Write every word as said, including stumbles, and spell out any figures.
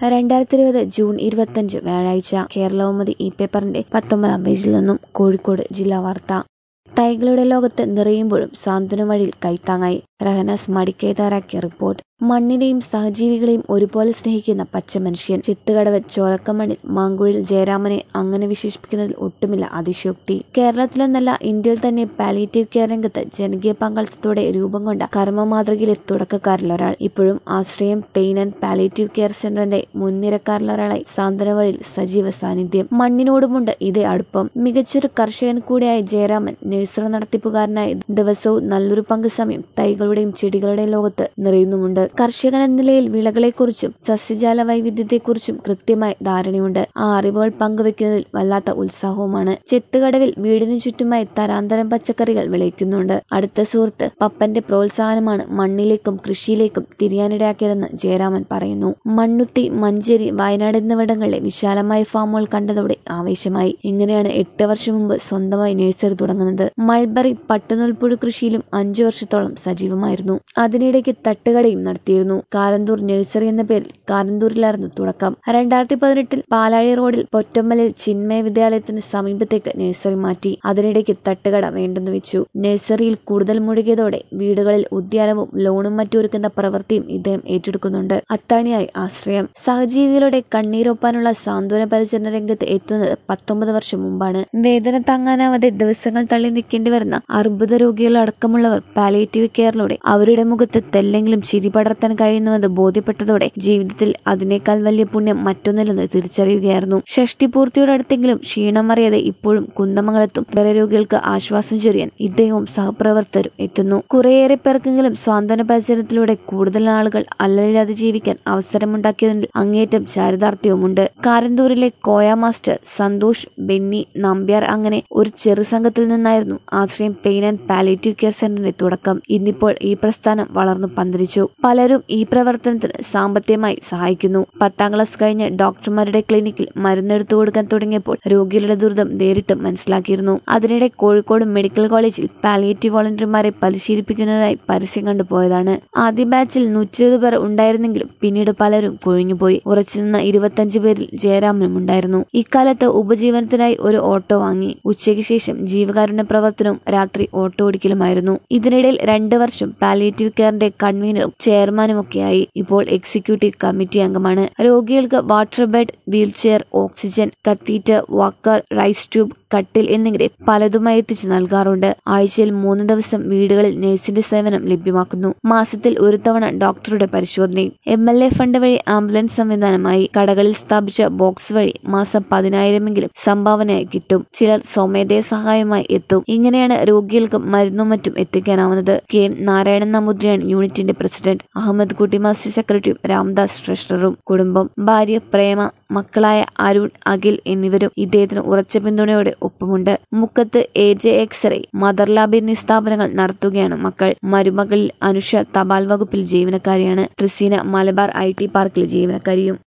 രണ്ടായിരത്തി ഇരുപത് ജൂൺ ഇരുപത്തഞ്ച് വ്യാഴാഴ്ച കേരളകൗമുദി ഈ പേപ്പറിന്റെ പത്തൊമ്പതാം പേജിൽ നിന്നും കോഴിക്കോട് ജില്ലാ വാർത്ത. തൈകളുടെ ലോകത്ത് നിറയുമ്പോഴും സാന്ത്വന വഴിയിൽ കൈത്താങ്ങായി റഹനാസ് മടിക്കൈ തയ്യാറാക്കിയ റിപ്പോർട്ട്. മണ്ണിനെയും സഹജീവികളെയും ഒരുപോലെ സ്നേഹിക്കുന്ന പച്ച മനുഷ്യൻ. ചിത്തുകടവ് ചോലക്കമണ്ണിൽ മാങ്കുഴിൽ ജയരാമനെ അങ്ങനെ വിശേഷിപ്പിക്കുന്നതിൽ ഒട്ടുമില്ല അതിശയോക്തി. കേരളത്തിലെന്നല്ല ഇന്ത്യയിൽ തന്നെ പാലിയേറ്റീവ് കെയർ രംഗത്ത് ജനകീയ പങ്കാളിത്തത്തോടെ രൂപം കൊണ്ട കർമ്മ മാതൃകയിലെ തുടക്കക്കാരിലൊരാൾ. ഇപ്പോഴും ആശ്രയം പെയിൻ ആൻഡ് പാലിയേറ്റീവ് കെയർ സെന്ററിന്റെ മുൻനിരക്കാരിലൊരാളായി സാന്ത്വന വഴിയിൽ സജീവ സാന്നിധ്യം. മണ്ണിനോടുമുണ്ട് ഇതേ അടുപ്പം. മികച്ചൊരു കർഷകൻ കൂടിയായ ജയരാമൻ നഴ്സറി നടത്തിപ്പുകാരനായി ദിവസവും നല്ലൊരു പങ്ക് സമയം തൈകളുടെയും ചെടികളുടെയും ലോകത്ത് നിറയുന്നുമുണ്ട്. കർഷകൻ എന്ന നിലയിൽ വിളകളെക്കുറിച്ചും സസ്യജാല വൈവിധ്യത്തെക്കുറിച്ചും കൃത്യമായി ധാരണയുണ്ട്. ആ അറിവുകൾ പങ്കുവെക്കുന്നതിൽ വല്ലാത്ത ഉത്സാഹവുമാണ്. ചെത്തുകടവിൽ വീടിനു ചുറ്റുമായി തരാന്തരം പച്ചക്കറികൾ വിളയിക്കുന്നുണ്ട്. അടുത്ത സുഹൃത്ത് പപ്പന്റെ പ്രോത്സാഹനമാണ് മണ്ണിലേക്കും കൃഷിയിലേക്കും തിരിയാനിടയാക്കിയതെന്ന് ജയരാമൻ പറയുന്നു. മണ്ണുത്തി, മഞ്ചേരി, വയനാട് എന്നിവിടങ്ങളിലെ വിശാലമായ ഫാമുകൾ കണ്ടതോടെ ആവേശമായി. ഇങ്ങനെയാണ് എട്ട് വർഷം മുമ്പ് സ്വന്തമായി നഴ്സറി തുടങ്ങുന്നത്. മൾബറി, പട്ടുനൂൽപ്പുഴു കൃഷിയിലും അഞ്ചു വർഷത്തോളം സജീവമായിരുന്നു. അതിനിടയ്ക്ക് തട്ടുകടയും നടത്തിയിരുന്നു. കാരന്തൂർ നഴ്സറി എന്ന പേരിൽ കാരന്തൂരിലായിരുന്നു തുടക്കം. രണ്ടായിരത്തി പതിനെട്ടിൽ പാലാഴി റോഡിൽ പൊറ്റമ്മലിൽ ചിന്മയ വിദ്യാലയത്തിന് സമീപത്തേക്ക് നഴ്സറി മാറ്റി. അതിനിടയ്ക്ക് തട്ടുകട വേണ്ടെന്ന് വെച്ചു. നഴ്സറിയിൽ കൂടുതൽ മുഴുകിയതോടെ വീടുകളിൽ ഉദ്യാനവും ലോണും മറ്റൊരുക്കുന്ന പ്രവൃത്തിയും ഇദ്ദേഹം ഏറ്റെടുക്കുന്നുണ്ട്. അത്താണിയായി ആശ്രയം. സഹജീവികളുടെ കണ്ണീരൊപ്പാനുള്ള സാന്ത്വന പരിചരണ രംഗത്ത് എത്തുന്നത് പത്തൊമ്പത് വർഷം മുമ്പാണ്. വേദന താങ്ങാനാവാതെ ദിവസങ്ങൾ തള്ളി നിൽക്കേണ്ടി വരുന്ന അർബുദ രോഗികൾ അടക്കമുള്ളവർ പാലിയേറ്റീവ് കെയറിലൂടെ അവരുടെ മുഖത്ത് തെല്ലെങ്കിലും ചിരി പടർത്താൻ കഴിയുന്നുവെന്ന് ബോധ്യപ്പെട്ടതോടെ ജീവിതത്തിൽ അതിനേക്കാൾ വലിയ പുണ്യം മറ്റൊന്നില്ലെന്ന് തിരിച്ചറിയുകയായിരുന്നു. ഷഷ്ടി പൂർത്തിയോടടുത്തെങ്കിലും ക്ഷീണം അറിയാതെ ഇപ്പോഴും കുന്നമംഗലത്തും വേറെ രോഗികൾക്ക് ആശ്വാസം ചൊരിയാൻ ഇദ്ദേഹവും സഹപ്രവർത്തകരും എത്തുന്നു. കുറേയേറെ പേർക്കെങ്കിലും സാന്ത്വന പരിചരണത്തിലൂടെ കൂടുതൽ ആളുകൾ അല്ലലില്ലാതെ ജീവിക്കാൻ അവസരമുണ്ടാക്കിയതിൽ അങ്ങേറ്റം ചാരിതാർത്ഥ്യവുമുണ്ട്. കാരന്തൂരിലെ കോയ മാസ്റ്റർ, സന്തോഷ്, ബെന്നി, നമ്പ്യാർ അങ്ങനെ ഒരു ചെറു സംഘത്തിൽ നിന്നായിരുന്നു ആശ്രയം പെയിൻ ആൻഡ് പാലിയേറ്റീവ് കെയർ സെന്ററിന്റെ തുടക്കം. ഇന്നിപ്പോൾ ഈ പ്രസ്ഥാനം വളർന്നു പന്തലിച്ചു. പലരും ഈ പ്രവർത്തനത്തിന് സാമ്പത്തികമായി സഹായിക്കുന്നു. പത്താം ക്ലാസ് കഴിഞ്ഞ് ഡോക്ടർമാരുടെ ക്ലിനിക്കിൽ മരുന്നെടുത്തു കൊടുക്കാൻ തുടങ്ങിയപ്പോൾ രോഗികളുടെ ദുരിതം നേരിട്ട് മനസ്സിലാക്കിയിരുന്നു. അതിനിടെ കോഴിക്കോട് മെഡിക്കൽ കോളേജിൽ പാലിയേറ്റീവ് വോളണ്ടിയർമാരെ പരിശീലിപ്പിക്കുന്നതായി പരസ്യം കണ്ടുപോയതാണ്. ആദ്യ ബാച്ചിൽ നൂറ്റി ഇരുപത് പേർ ഉണ്ടായിരുന്നെങ്കിലും പിന്നീട് പലരും കൊഴിഞ്ഞുപോയി. ഉറച്ചുനിന്ന ഇരുപത്തഞ്ച് പേരിൽ ജയരാമനും ഉണ്ടായിരുന്നു. ഇക്കാലത്ത് ഉപജീവനത്തിനായി ഒരു ഓട്ടോ വാങ്ങി. ഉച്ചയ്ക്ക് ശേഷം ജീവകാരുണ്യ പ്രവർത്തനവും രാത്രി ഓട്ടോ ഓടിക്കലുമായിരുന്നു. ഇതിനിടയിൽ രണ്ട് വർഷം പാലിയേറ്റീവ് കെയറിന്റെ കൺവീനറും ചെയർമാനുമൊക്കെയായി. ഇപ്പോൾ എക്സിക്യൂട്ടീവ് കമ്മിറ്റി അംഗമാണ്. രോഗികൾക്ക് water bed, wheelchair, oxygen, catheter, walker, Ryle's tube, കട്ടിൽ എന്നിങ്ങനെ പലതുമായി എത്തിച്ച് നൽകാറുണ്ട്. ആഴ്ചയിൽ മൂന്ന് ദിവസം വീടുകളിൽ നഴ്സിന്റെ സേവനം ലഭ്യമാക്കുന്നു. മാസത്തിൽ ഒരു തവണ ഡോക്ടറുടെ പരിശോധനയും. എം എൽ എ ഫണ്ട് വഴി ആംബുലൻസ് സംവിധാനമായി. കടകളിൽ സ്ഥാപിച്ച ബോക്സ് വഴി മാസം പതിനായിരമെങ്കിലും സംഭാവനയായി കിട്ടും. ചിലർ സ്വമേധയ സഹായമായി എത്തും. ഇങ്ങനെയാണ് രോഗികൾക്ക് മരുന്നും മറ്റും എത്തിക്കാനാവുന്നത്. കെ എൻ നാരായണൻ നമ്പൂതിരിയാണ് യൂണിറ്റിന്റെ പ്രസിഡന്റ്. അഹമ്മദ് കുട്ടി മാസ്റ്റർ സെക്രട്ടറിയും രാംദാസ് ട്രഷററും. കുടുംബം: ഭാര്യ പ്രേമ, മക്കളായ അരുൺ, അഖിൽ എന്നിവരും ഇദ്ദേഹത്തിന് ഉറച്ച പിന്തുണയോടെ ഒപ്പമുണ്ട്. മുക്കത്ത് A J x-ray, mother lab എന്നീ സ്ഥാപനങ്ങൾ നടത്തുകയാണ് മക്കൾ. മരുമകളിൽ അനുഷ തപാൽ വകുപ്പിൽ ജീവനക്കാരിയാണ്. ട്രിസീന മലബാർ ഐ ടി പാർക്കിൽ ജീവനക്കാരിയും.